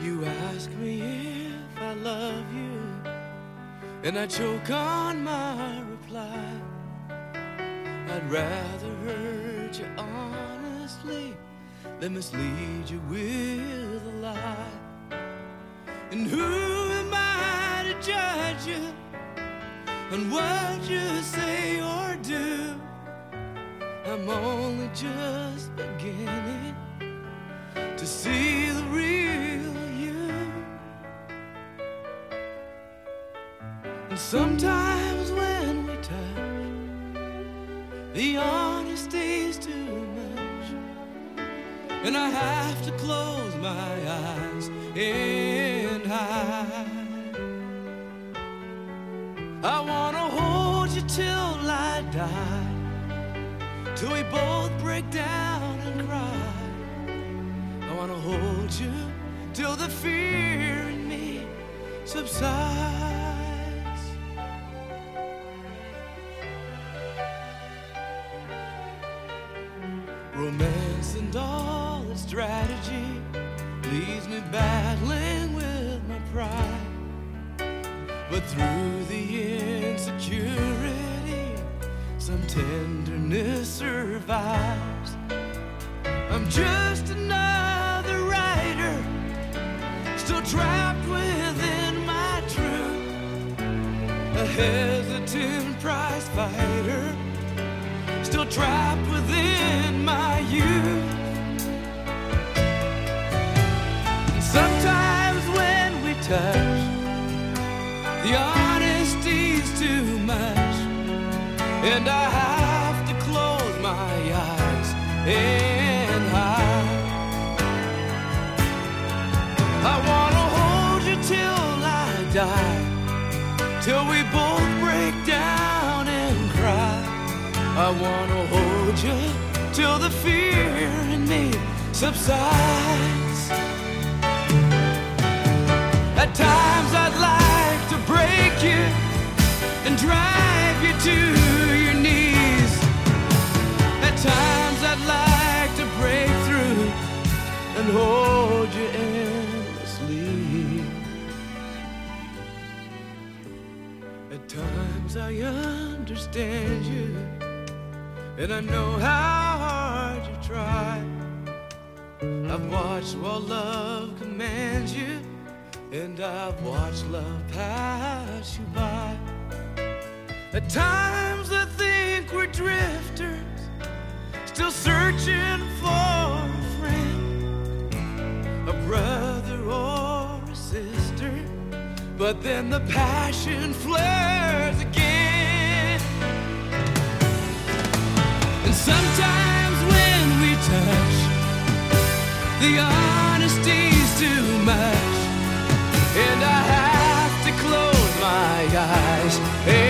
You ask me if I love you, and I choke on my reply. I'd rather hurt you honestly than mislead you with a lie. And who am I to judge you on what you say or do? I'm only just beginning to see the real you. And sometimes when we touch, the honesty's too much, and I have to close my eyes and hide. I wanna hold you till I die, till we both break down and cry. I wanna hold you till the fear in me subsides. Romance and all its strategy leaves me battling with my pride. But through the insecurity, some tenderness survives. I'm just another writer, still trapped within my truth, a hesitant prize fighter, still trapped within my youth. And sometimes when we touch, the honesty's too much, and I have to close my eyes and hide. I wanna hold you till I die, till we both break down and cry. I wanna hold you till the fear in me subsides. At times I'd like to break you and drive you to your knees. At times I'd like to break through and hold you endlessly. At times I understand you, and I know how hard you try. I've watched while love commands you, and I've watched love pass you by. At times I think we're drifters, still searching for a friend, a brother or a sister. But then the passion flares again. And sometimes when we touch, the honesty's too much, and I have to close my eyes.